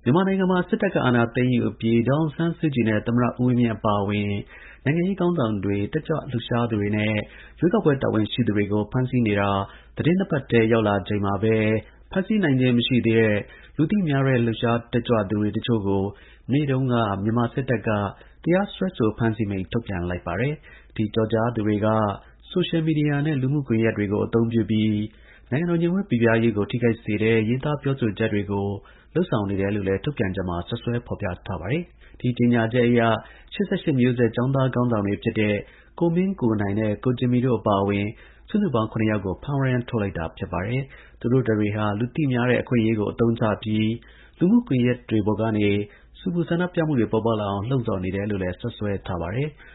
မြန်မာနိုင်ငံမှာ စစ်တပ်က အာဏာသိမ်းယူအပြီး ဒေါ်အောင်ဆန်းစုကြည်နဲ့ သမ္မတ ဦးဝင်းမြင့် အပါအဝင် နိုင်ငံရေးခေါင်းဆောင်တွေ၊ တက်ကြွလှုပ်ရှားသူတွေနဲ့ ရွေးကောက်ပွဲ တာဝန်ရှိသူတွေကို ဖမ်းဆီးနေတာ သီတင်း ၂ ပတ်ထဲ ရောက်လာချိန်မှာပဲ ဖမ်းဆီးနိုင်ခြင်း မရှိသေးတဲ့ လူသိများတဲ့ လှုပ်ရှားတက်ကြွသူတွေ တချို့ကို မနေ့တုန်းက မြန်မာစစ်တပ်က တရားစွဲဆို ဖမ်းဆီးမိန့် ထုတ်ပြန်လိုက်ပါတယ်။ ဒီကျော်ကြားသူတွေက ဆိုရှယ်မီဒီယာနဲ့ လူမှုကွန်ရက်တွေကို အသုံးပြုပြီး နိုင်ငံတော် ငြိမ်ဝပ်ပိပြားရေးကို ထိခိုက်စေတဲ့ ရေးသားပြောဆိုချက်တွေကို လုပ်ဆောင်နေတယ်လို့လည်း ထုတ်ပြန်ချက်မှာ စွပ်စွဲဖော်ပြထားပါတယ်။ ဒီကြေညာချက်အရ ၈၈ မျိုးဆက် ကျောင်းသားခေါင်းဆောင်တွေဖြစ်တဲ့ ကိုမင်းကိုနိုင်နဲ့ ကိုဂျင်မီတို့ အပါအဝင် စုစုပေါင်း ၇ ယောက်ကို ဖမ်းဝရမ်းထုတ်လိုက်တာ ဖြစ်ပါတယ်။ သူတို့တတွေဟာ လူသိများတဲ့ အခွင့်အရေးကို အသုံးချပြီး လူမှုကွန်ရက်တွေပေါ်ကနေ ဆူပူဆန္ဒပြမှုတွေ ပေါ်ပေါက်လာအောင် လှုံ့ဆော်နေတယ်လို့လည်း စွပ်စွဲထားပါတယ်။